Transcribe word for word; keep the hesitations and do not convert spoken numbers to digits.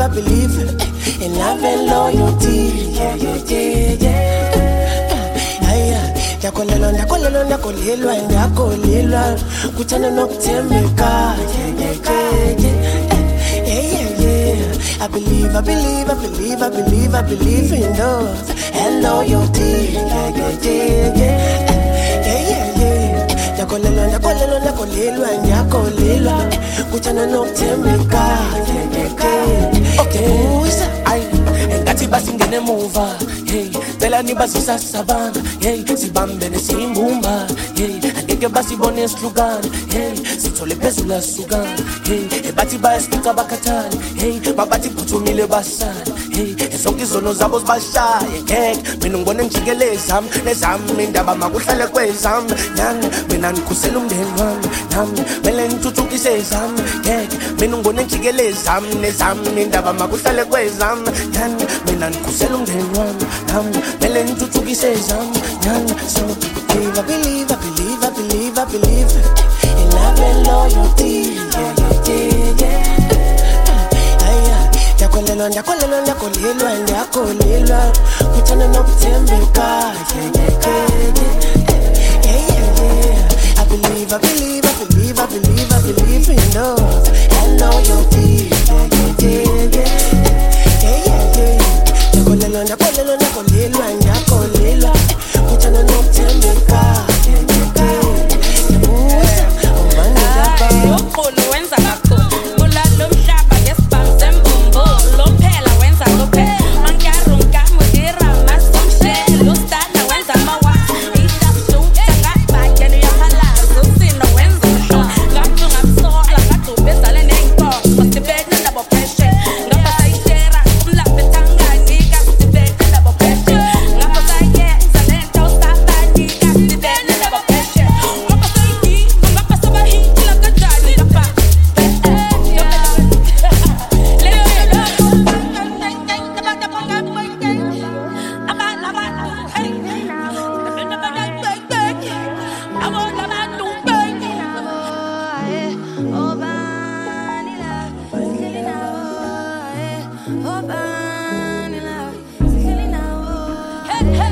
believe in love and loyalty. Yeah, yeah, yeah, yeah. Aya, yakolelo, yakolelo, yakolelo, yakolelo. Kuchana nokuthembeka. Yeah, yeah, yeah, yeah, yeah, yeah. I believe, I believe, I believe, I believe, I believe in love and loyalty. Yeah, yeah, yeah, yeah, yeah, yeah, yeah. Yakolelo, yakolelo, yakolelo, yakolelo. Kuchana nokuthembeka. Yeah, yeah, yeah. Okay, ay, engathi basingene muva. Hey, phela nibazisa sabanga. Hey, sibambene simbumba. Hey, angeke basibone sihlukana. Hey, sithole phezulu asukana. Hey, ebathi bayasika bakhathane. Hey, mabathi phuthumile basana. Hey, zonke izono zabo zibashaye. Ngeke mina ngibone ngijikeleza zami nezami indaba makuhlale kwezami. Nami mina ngikhusela umndeni wami. Nami mele ngithuthukise zami. Ngeke mina ngibone ngijikeleza zami nezami indaba makuhlale kwezami. Nami mina ngikhusela umndeni wami. Nami mele ngithuthukise zami. Nami so believe, I believe, I believe, I believe, I believe in love and loyalty. Yeah, yeah, yeah, yeah. Aya, yakolelo, yakolelo, yakolelo, yakolelo. Kuchana nokuthembeka. Yeah, yeah, yeah, yeah, yeah, yeah. I believe, I believe, I believe, I believe, I believe in love and loyalty. Yeah, yeah, yeah, yeah, yeah, yeah. Yakolelo, yakolelo, yakolelo, yakolelo. Kuchana nokuthembeka. Yeah, yeah, yeah. Yabuza, umandela Ukhulu wenza kakhulu kulalo mhlaba ngesibhamu sembombo lophela wenza lophela mangyarunga mudira masomshelo stana wenza mawa idashu ngabhakeni yaphalazo sino wenza usho ngaphu ngapsola ngadubezale nenkomo sibene ndabo pheshe ngapha sayishera umlambe thangani kasibene ndabo pheshe ngapha sayenza lento sabanika sibene ndabo pheshe ngapha sayi ngapha sabahitla kanjani ngapha Hey, hey.